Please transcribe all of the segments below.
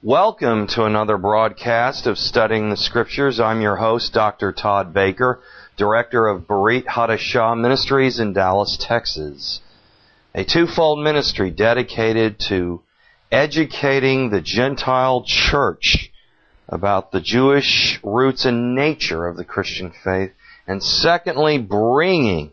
Welcome to another broadcast of Studying the Scriptures. I'm your host, Dr. Todd Baker, Director of Berit Hadashah Ministries in Dallas, Texas. A twofold ministry dedicated to educating the Gentile church about the Jewish roots and nature of the Christian faith, and secondly, bringing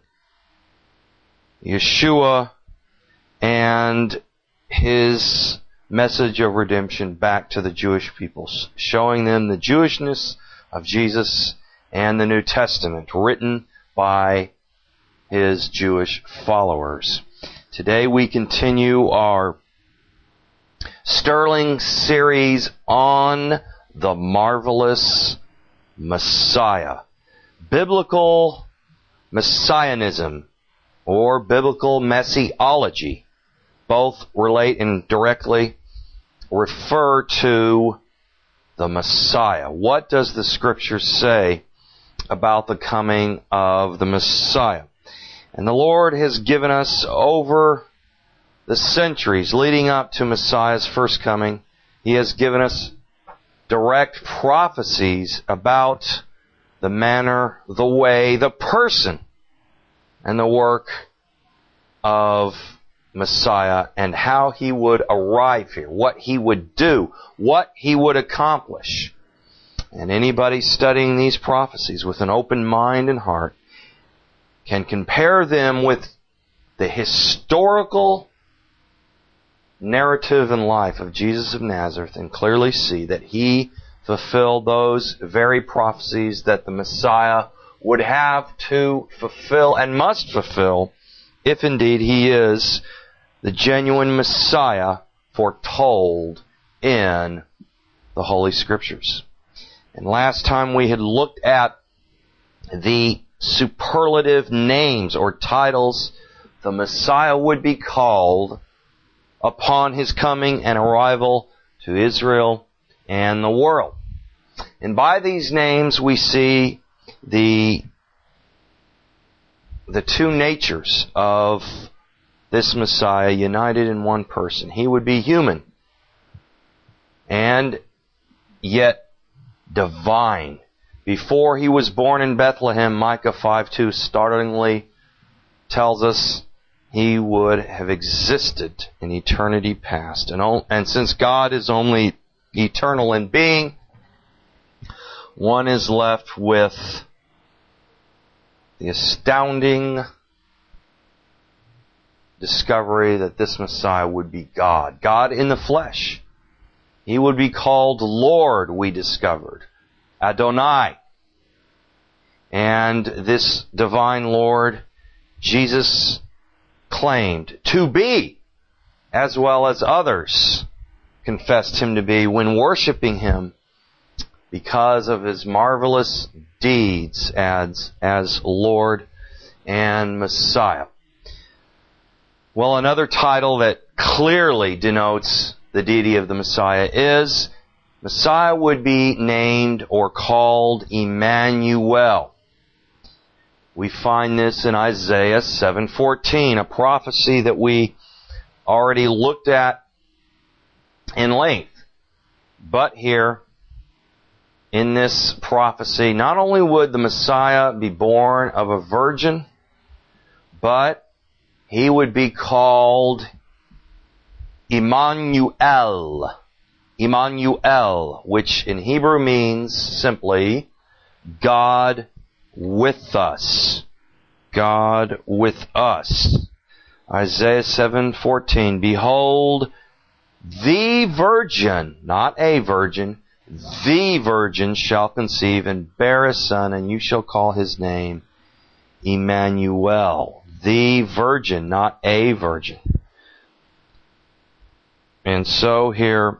Yeshua and His message of redemption back to the Jewish peoples, showing them the Jewishness of Jesus and the New Testament written by His Jewish followers. Today we continue our sterling series on the marvelous Messiah. Biblical Messianism or biblical Messiology both relate and directly refer to the Messiah. What does the Scripture say about the coming of the Messiah? And the Lord has given us over the centuries leading up to Messiah's first coming, He has given us direct prophecies about the manner, the way, the person, and the work of Messiah and how He would arrive here, what He would do, what He would accomplish. And anybody studying these prophecies with an open mind and heart can compare them with the historical narrative and life of Jesus of Nazareth and clearly see that He fulfilled those very prophecies that the Messiah would have to fulfill and must fulfill if indeed He is the genuine Messiah foretold in the Holy Scriptures. And last time we had looked at the superlative names or titles the Messiah would be called upon His coming and arrival to Israel and the world. And by these names we see the two natures of this Messiah united in one person. He would be human and yet divine. Before He was born in Bethlehem, Micah 5:2 startlingly tells us He would have existed in eternity past. And since God is only eternal in being, one is left with the astounding discovery that this Messiah would be God. God in the flesh. He would be called Lord, we discovered. Adonai. And this divine Lord, Jesus claimed to be, as well as others confessed Him to be when worshiping Him because of His marvelous deeds as Lord and Messiah. Well, another title that clearly denotes the deity of the Messiah is Messiah would be named or called Emmanuel. We find this in Isaiah 7:14, a prophecy that we already looked at in length. But here, in this prophecy, not only would the Messiah be born of a virgin, but He would be called Emmanuel. Emmanuel, which in Hebrew means simply God with us. God with us. Isaiah 7:14, behold, the virgin, not a virgin, the virgin shall conceive and bear a son, and you shall call his name Emmanuel. The virgin, not a virgin. And so here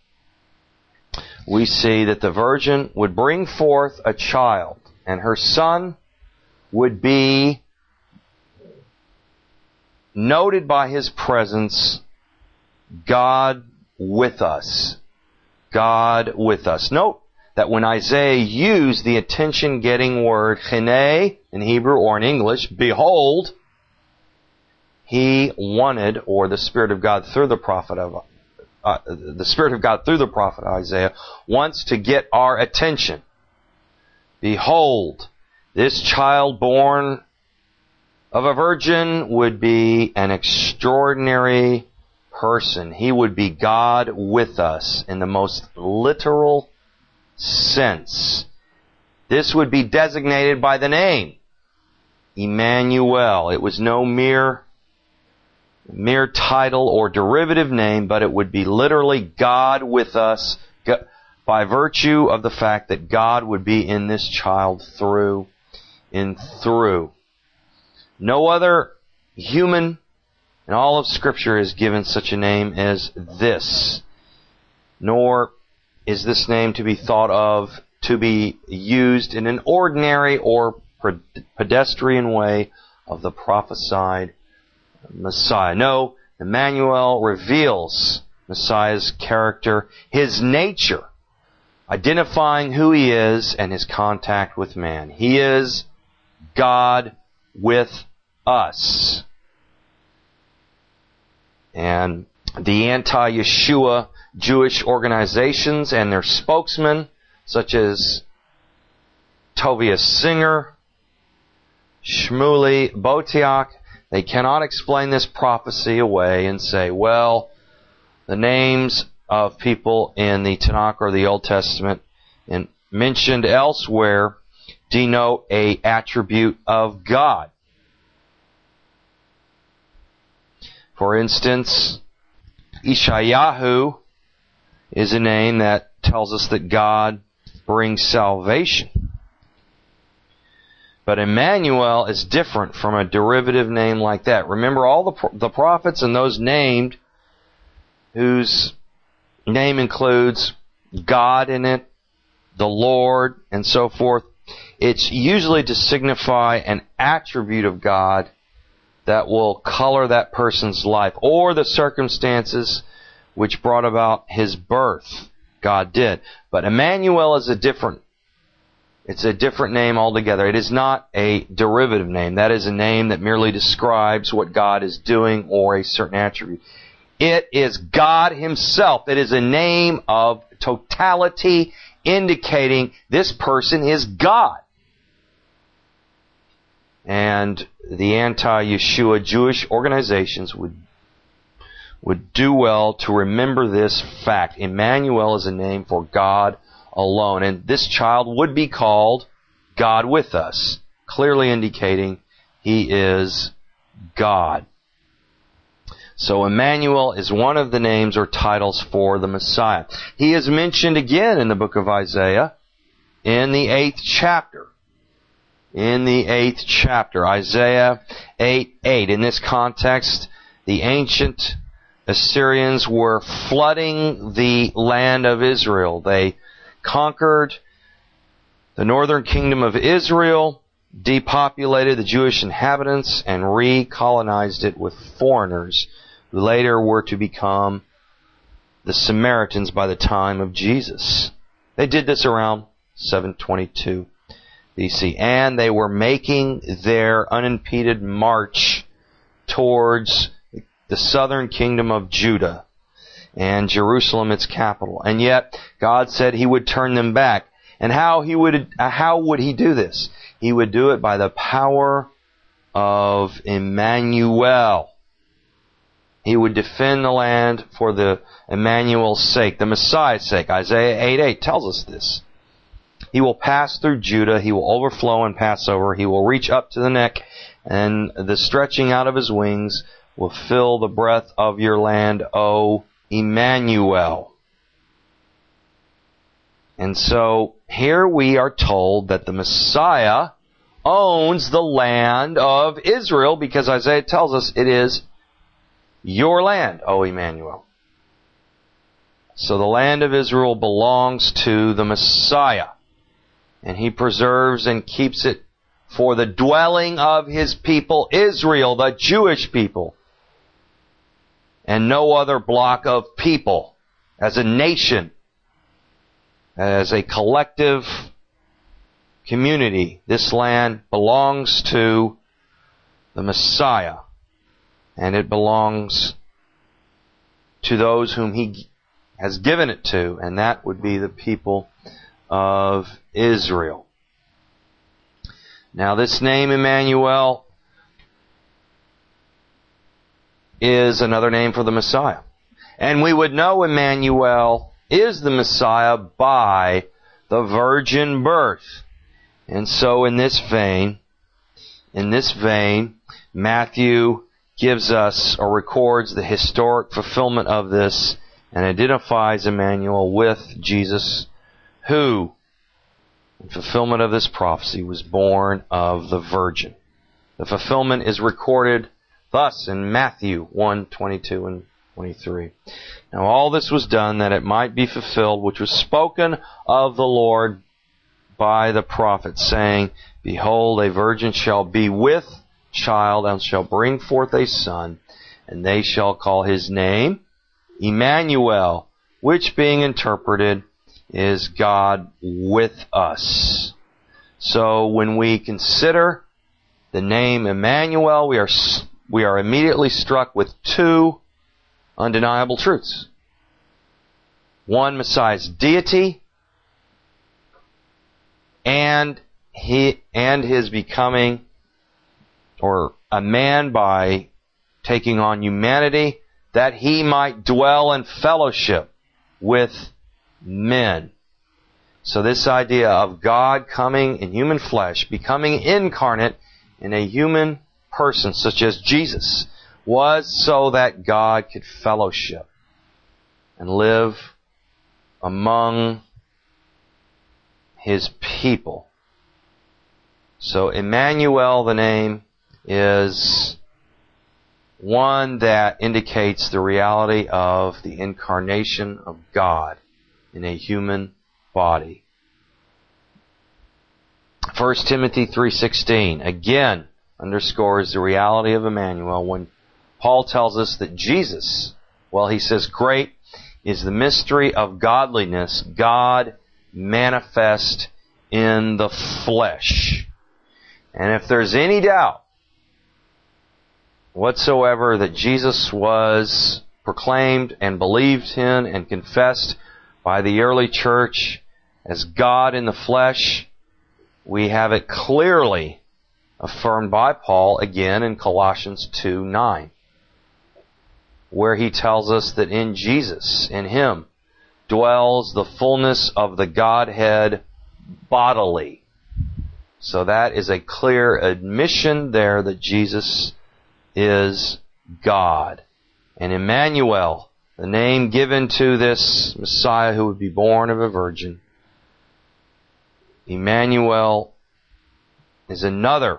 we see that the virgin would bring forth a child, and her son would be noted by his presence, God with us. God with us. Note that when Isaiah used the attention-getting word chinei in Hebrew or in English, behold, he wanted, or the Spirit of God through the prophet of the Spirit of God through the prophet Isaiah wants to get our attention. Behold, this child born of a virgin would be an extraordinary person. He would be God with us in the most literal sense. This would be designated by the name Emmanuel. It was no mere title or derivative name, but it would be literally God with us by virtue of the fact that God would be in this child through and through. No other human in all of Scripture is given such a name as this, nor is this name to be thought of to be used in an ordinary or pedestrian way of the prophesied Messiah. No, Emmanuel reveals Messiah's character, his nature, identifying who he is and his contact with man. He is God with us. And the anti-Yeshua Jewish organizations and their spokesmen, such as Tovia Singer, Shmuley Boteach, they cannot explain this prophecy away and say, well, the names of people in the Tanakh or the Old Testament and mentioned elsewhere denote an attribute of God. For instance, Ishayahu is a name that tells us that God brings salvation. But Emmanuel is different from a derivative name like that. Remember, all the prophets and those named whose name includes God in it, the Lord, and so forth, it's usually to signify an attribute of God that will color that person's life or the circumstances which brought about his birth. God did. But Emmanuel is it's a different name altogether. It is not a derivative name. That is a name that merely describes what God is doing or a certain attribute. It is God Himself. It is a name of totality indicating this person is God. And the anti-Yeshua Jewish organizations would do well to remember this fact. Emmanuel is a name for God alone. And this child would be called God with us, clearly indicating He is God. So Emmanuel is one of the names or titles for the Messiah. He is mentioned again in the book of Isaiah in the 8th chapter. In the 8th chapter, Isaiah 8:8. In this context, the ancient Assyrians were flooding the land of Israel. They conquered the northern kingdom of Israel, depopulated the Jewish inhabitants, and recolonized it with foreigners who later were to become the Samaritans by the time of Jesus. They did this around 722 BC, and they were making their unimpeded march towards the southern kingdom of Judah and Jerusalem, its capital. And yet, God said He would turn them back. And how would He do this? He would do it by the power of Emmanuel. He would defend the land for the Emmanuel's sake, the Messiah's sake. Isaiah 8:8 tells us this. He will pass through Judah. He will overflow and pass over. He will reach up to the neck, and the stretching out of His wings will fill the breadth of your land, O Emmanuel. And so here we are told that the Messiah owns the land of Israel, because Isaiah tells us it is your land, O Emmanuel. So the land of Israel belongs to the Messiah, and He preserves and keeps it for the dwelling of His people, Israel, the Jewish people, and no other block of people. As a nation, as a collective community, this land belongs to the Messiah, and it belongs to those whom He has given it to, and that would be the people of Israel. Now this name Emmanuel is another name for the Messiah. And we would know Emmanuel is the Messiah by the virgin birth. And so in this vein, Matthew gives us or records the historic fulfillment of this and identifies Emmanuel with Jesus, who, in fulfillment of this prophecy, was born of the Virgin. The fulfillment is recorded thus in Matthew 1:22 and 23. Now all this was done that it might be fulfilled, which was spoken of the Lord by the prophet, saying, Behold, a virgin shall be with child, and shall bring forth a son, and they shall call his name Emmanuel, which being interpreted is God with us. So when we consider the name Emmanuel, we are immediately struck with two undeniable truths. One, Messiah's deity, and his becoming, or a man by taking on humanity, that he might dwell in fellowship with men. So this idea of God coming in human flesh, becoming incarnate in a human person such as Jesus, was so that God could fellowship and live among his people. So Emmanuel, the name, is one that indicates the reality of the incarnation of God in a human body. 1 Timothy 3:16 again underscores the reality of Emmanuel when Paul tells us that Jesus, well, he says, great is the mystery of godliness, God manifest in the flesh. And if there's any doubt whatsoever that Jesus was proclaimed and believed in and confessed by the early church as God in the flesh, we have it clearly affirmed by Paul again in Colossians 2:9, where he tells us that in Jesus, in him, dwells the fullness of the Godhead bodily. So that is a clear admission there that Jesus is God. And Emmanuel, the name given to this Messiah who would be born of a virgin, Emmanuel is another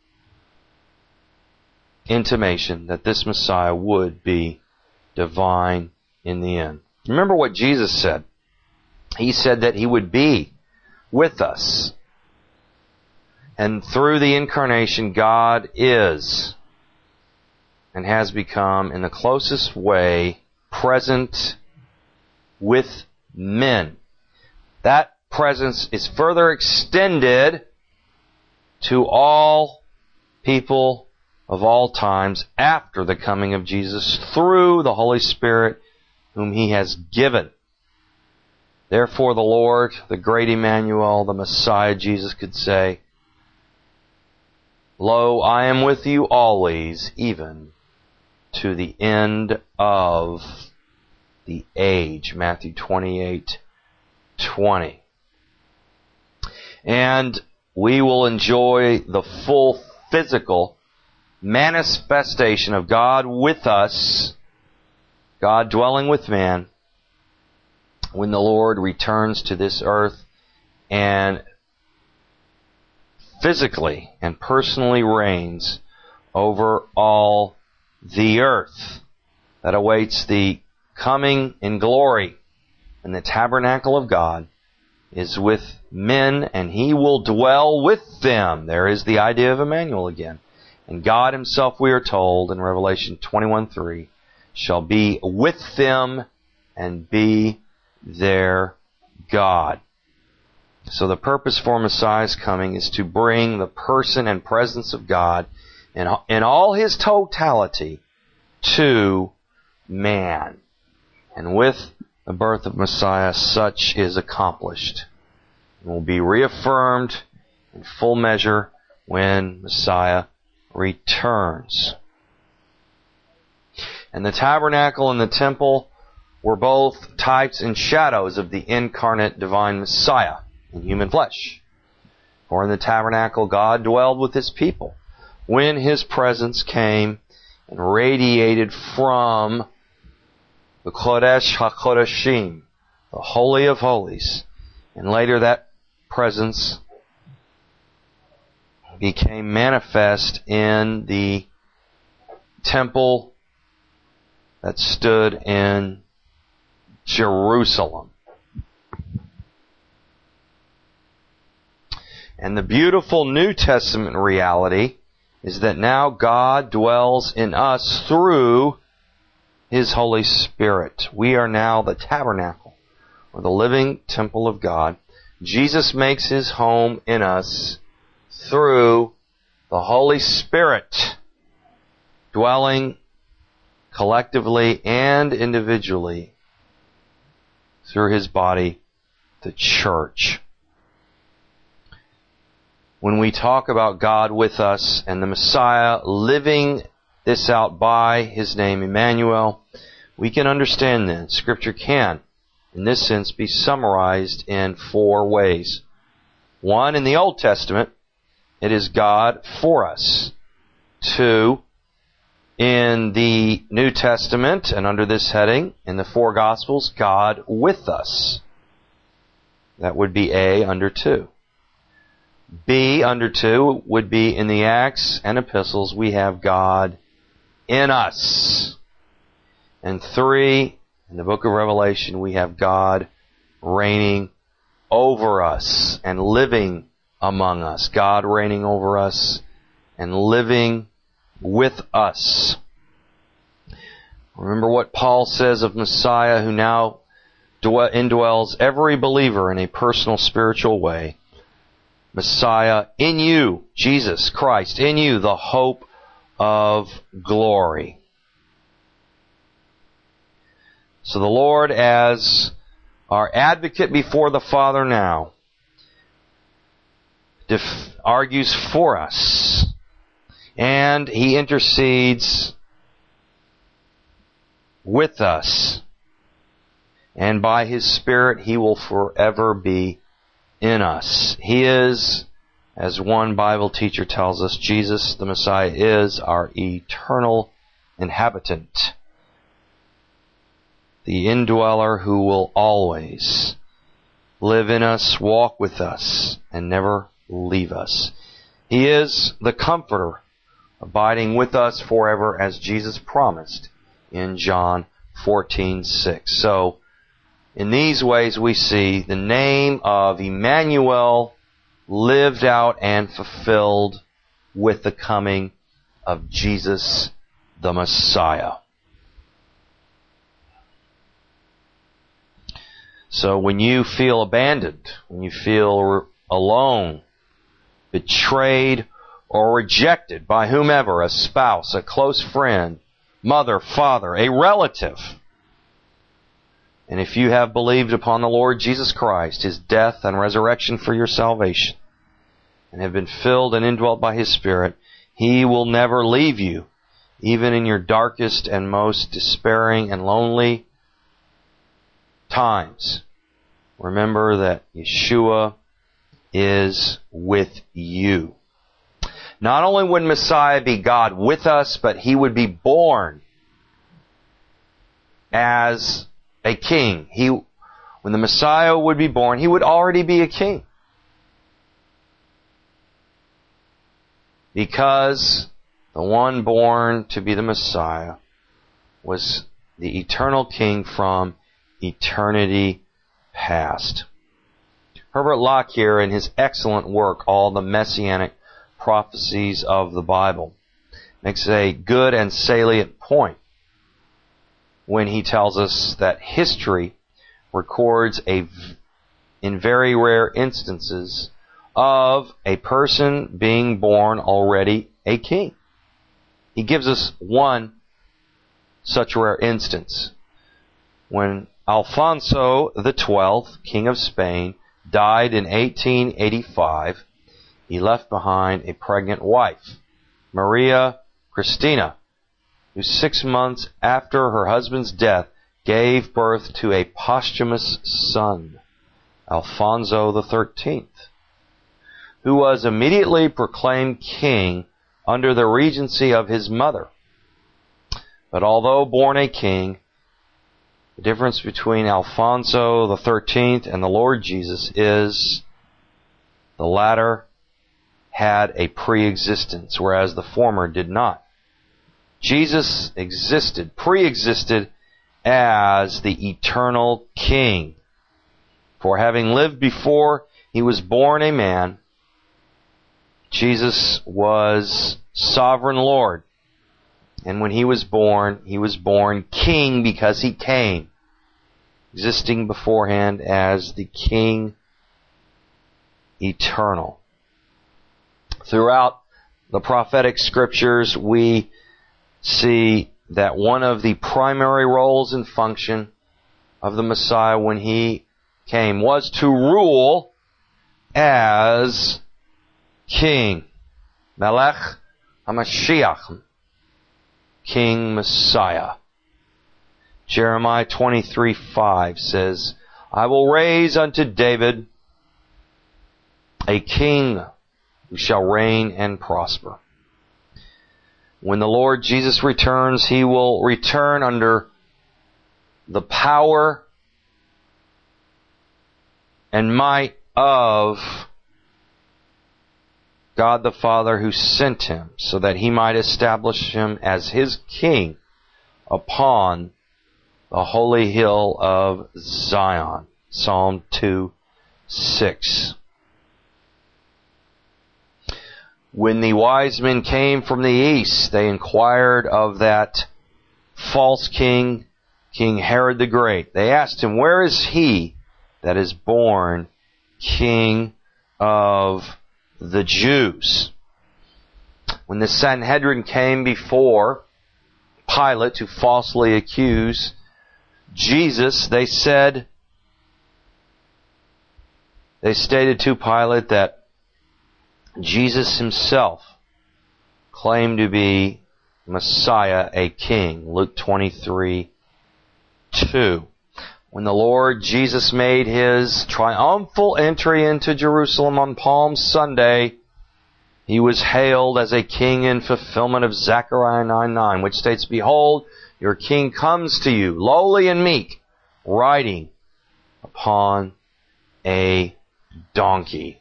intimation that this Messiah would be divine in the end. Remember what Jesus said. He said that he would be with us. And through the incarnation, God is and has become, in the closest way, present with men. That presence is further extended to all people of all times after the coming of Jesus through the Holy Spirit whom he has given. Therefore the Lord, the great Emmanuel, the Messiah Jesus, could say, Lo, I am with you always, even to the end of the age. Matthew 28:20. And we will enjoy the full physical manifestation of God with us, God dwelling with man, when the Lord returns to this earth and physically and personally reigns over all the earth. That awaits the coming in glory. And the tabernacle of God is with men, and he will dwell with them. There is the idea of Emmanuel again. And God himself, we are told in Revelation 21:3, shall be with them and be their God. So the purpose for Messiah's coming is to bring the person and presence of God in all his totality to man. And with the birth of Messiah, such is accomplished. It will be reaffirmed in full measure when Messiah returns. And the tabernacle and the temple were both types and shadows of the incarnate divine Messiah in human flesh. For in the tabernacle God dwelled with His people when His presence came and radiated from the Kodesh HaKodeshim, the Holy of Holies. And later that presence became manifest in the temple that stood in Jerusalem. And the beautiful New Testament reality is that now God dwells in us through His Holy Spirit. We are now the tabernacle, or the living temple of God. Jesus makes His home in us through the Holy Spirit, dwelling collectively and individually through His body, the church. When we talk about God with us and the Messiah living this out by His name, Emmanuel, we can understand then. Scripture can, in this sense, be summarized in 4 ways. 1, in the Old Testament, it is God for us. 2, in the New Testament, and under this heading, in the 4 Gospels, God with us. That would be A under 2. B under 2 would be in the Acts and Epistles, we have God in us. And 3, in the book of Revelation, we have God reigning over us and living among us. God reigning over us and living with us. Remember what Paul says of Messiah, who now indwells every believer in a personal spiritual way. Messiah in you, Jesus Christ, in you, the hope of glory. So the Lord, as our advocate before the Father now, argues for us, and He intercedes with us, and by His Spirit He will forever be in us. He is, as one Bible teacher tells us, Jesus the Messiah is our eternal inhabitant, the indweller who will always live in us, walk with us, and never leave us. He is the Comforter, abiding with us forever, as Jesus promised in John 14:6. So, in these ways we see the name of Emmanuel lived out and fulfilled with the coming of Jesus the Messiah. So when you feel abandoned, when you feel alone, betrayed, or rejected by whomever, a spouse, a close friend, mother, father, a relative, and if you have believed upon the Lord Jesus Christ, His death and resurrection for your salvation, and have been filled and indwelt by His Spirit, He will never leave you, even in your darkest and most despairing and lonely times. Remember that Yeshua is with you. Not only would Messiah be God with us, but He would be born as a king. When the Messiah would be born, He would already be a king. Because the one born to be the Messiah was the eternal king from eternity past. Herbert Lockyer, in his excellent work, All the Messianic Prophecies of the Bible, makes a good and salient point when he tells us that history records in very rare instances of a person being born already a king. He gives us one such rare instance when Alfonso XII, King of Spain, died in 1885. He left behind a pregnant wife, Maria Cristina, who 6 months after her husband's death gave birth to a posthumous son, Alfonso XIII, who was immediately proclaimed king under the regency of his mother. But although born a king, the difference between Alfonso XIII and the Lord Jesus is the latter had a pre-existence, whereas the former did not. Jesus pre-existed as the eternal king. For having lived before he was born a man, Jesus was sovereign Lord. And when he was born king because he came, existing beforehand as the king eternal. Throughout the prophetic scriptures, we see that one of the primary roles and function of the Messiah when he came was to rule as king. Melech HaMashiach, King Messiah. Jeremiah 23:5 says, I will raise unto David a king who shall reign and prosper. When the Lord Jesus returns, he will return under the power and might of God the Father who sent him, so that he might establish him as his king upon the holy hill of Zion. Psalm 2:6. When the wise men came from the east, they inquired of that false king, King Herod the Great. They asked him, where is he that is born King of the Jews? When the Sanhedrin came before Pilate to falsely accuse Jesus, they stated to Pilate that Jesus himself claimed to be Messiah, a king. Luke 23:2. When the Lord Jesus made his triumphal entry into Jerusalem on Palm Sunday, he was hailed as a king in fulfillment of Zechariah 9:9, which states, Behold, your king comes to you, lowly and meek, riding upon a donkey.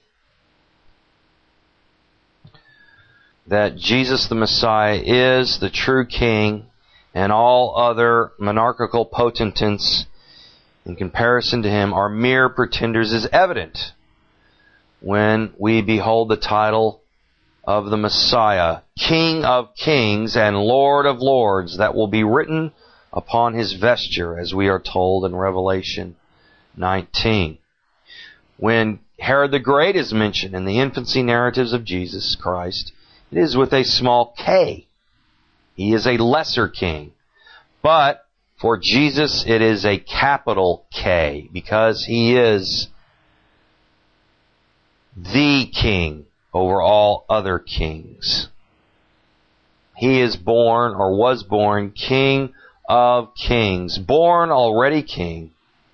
That Jesus the Messiah is the true king, and all other monarchical potentates in comparison to him are mere pretenders is evident when we behold the title of the Messiah, King of Kings and Lord of Lords, that will be written upon his vesture, as we are told in Revelation 19. When Herod the Great is mentioned in the infancy narratives of Jesus Christ, it is with a small k. He is a lesser king. But for Jesus, it is a capital K, because he is the king over all other kings. He is born, or was born, King of Kings, born already king.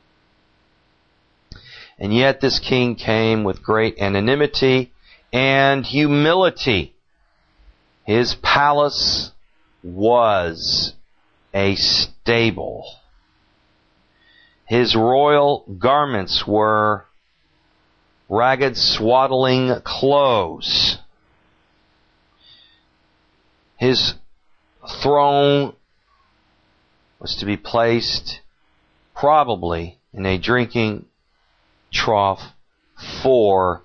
And yet this king came with great anonymity and humility. His palace was a stable. His royal garments were ragged swaddling clothes. His throne was to be placed probably in a drinking trough for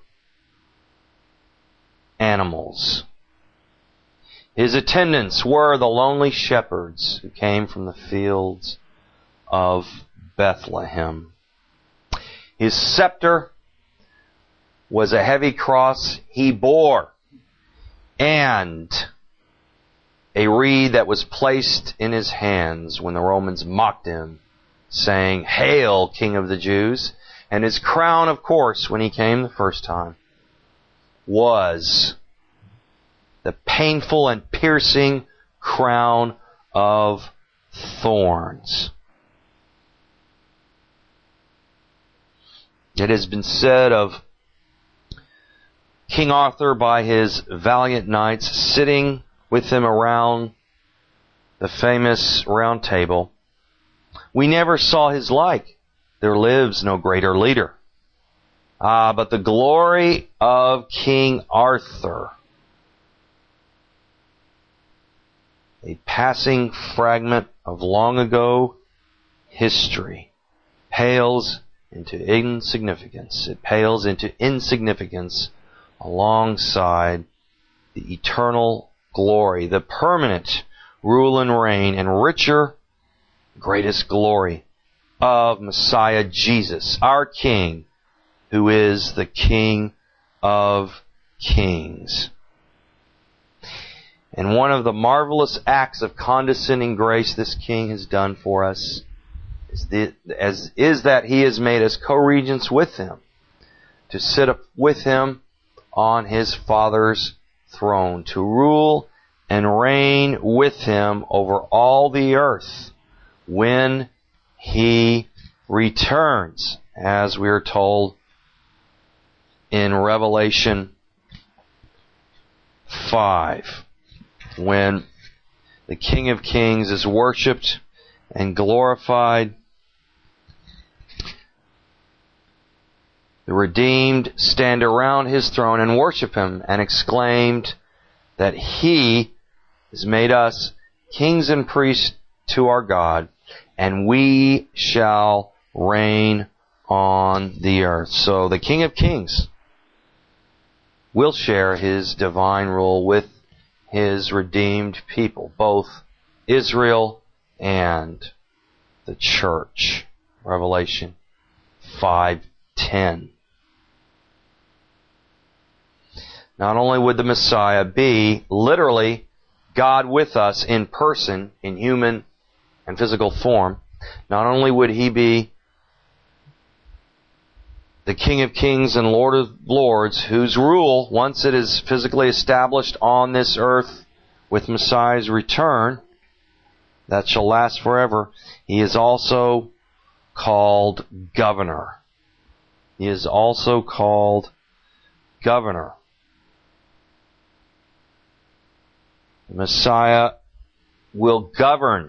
animals. His attendants were the lonely shepherds who came from the fields of Bethlehem. His scepter was a heavy cross he bore, and a reed that was placed in his hands when the Romans mocked him, saying, "Hail, King of the Jews." And his crown, of course, when he came the first time, was the painful and piercing crown of thorns. It has been said of King Arthur by his valiant knights sitting with him around the famous Round Table, "We never saw his like. There lives no greater leader. But the glory of King Arthur," a passing fragment of long ago history, pales into insignificance. It pales into insignificance alongside the eternal glory, the permanent rule and reign and richer, greatest glory of Messiah Jesus, our King, who is the King of Kings. And one of the marvelous acts of condescending grace this King has done for us is that He has made us co-regents with Him, to sit up with Him on His Father's throne, to rule and reign with Him over all the earth when He returns, as we are told in Revelation 5, when the King of Kings is worshipped and glorified. The redeemed stand around His throne and worship Him, and exclaimed that He has made us kings and priests to our God, and we shall reign on the earth. So the King of Kings will share His divine rule with His redeemed people, both Israel and the church. Revelation 5:10. Not only would the Messiah be literally God with us in person, in human and physical form, not only would He be the King of Kings and Lord of Lords, whose rule, once it is physically established on this earth with Messiah's return, that shall last forever, He is also called Governor. He is also called Governor. The Messiah will govern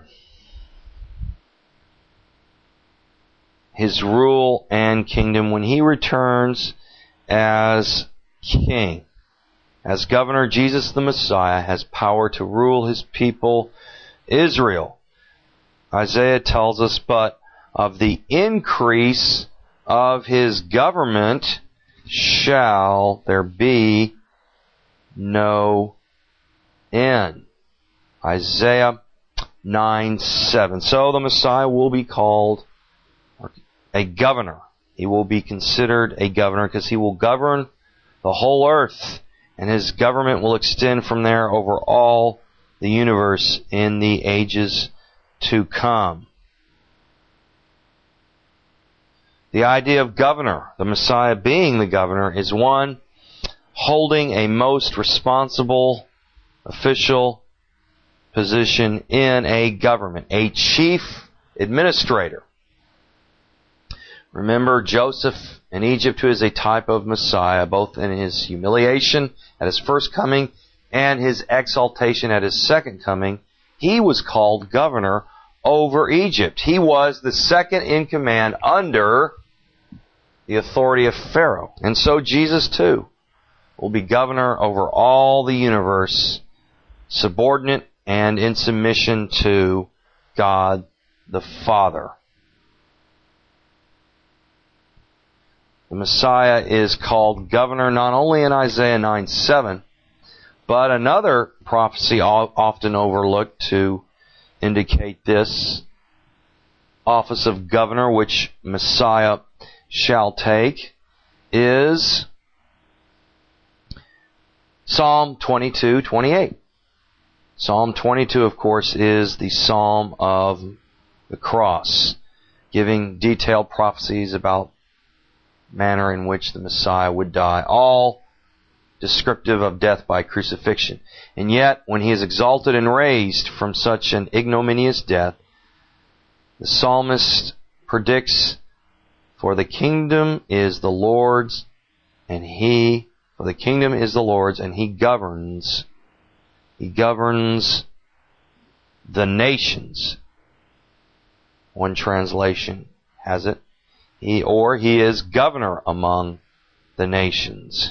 His rule and kingdom when He returns as King. As Governor, Jesus the Messiah has power to rule His people Israel. Isaiah tells us, "But of the increase of His government shall there be no end." Isaiah 9:7. So the Messiah will be called a governor. He will be considered a governor because He will govern the whole earth, and His government will extend from there over all the universe in the ages to come. The idea of governor, the Messiah being the governor, is one holding a most responsible official position in a government, a chief administrator. Remember Joseph in Egypt, who is a type of Messiah, both in His humiliation at His first coming and His exaltation at His second coming. He was called governor over Egypt. He was the second in command under the authority of Pharaoh. And so Jesus too will be governor over all the universe, subordinate and in submission to God the Father. The Messiah is called governor not only in Isaiah 9:7, but another prophecy often overlooked to indicate this office of governor which Messiah shall take is Psalm 22:28. Psalm 22, of course, is the Psalm of the cross, giving detailed prophecies about manner in which the Messiah would die, all descriptive of death by crucifixion. And yet, when he is exalted and raised from such an ignominious death, the psalmist predicts, "For the kingdom is the Lord's, and he governs. He governs the nations." One translation has it. He is governor among the nations.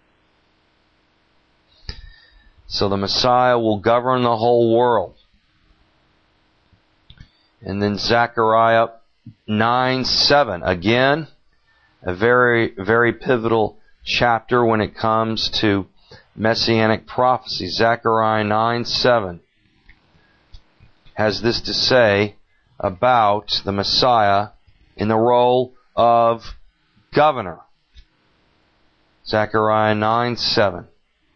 So the Messiah will govern the whole world. And then Zechariah 9:7, again, a very, very pivotal chapter when it comes to messianic prophecy. Zechariah 9:7 has this to say about the Messiah in the role of governor. Zechariah 9:7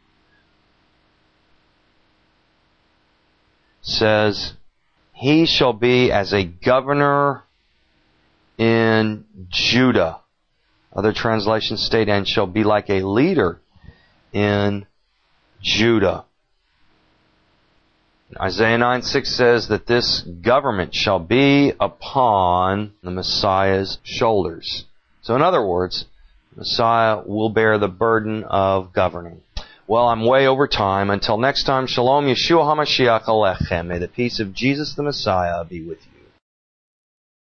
says, "He shall be as a governor in Judah." Other translations state, "and shall be like a leader in Judah." Isaiah 9:6 says that this government shall be upon the Messiah's shoulders. So in other words, the Messiah will bear the burden of governing. Well, I'm way over time. Until next time, Shalom, Yeshua HaMashiach Alechem. May the peace of Jesus the Messiah be with you.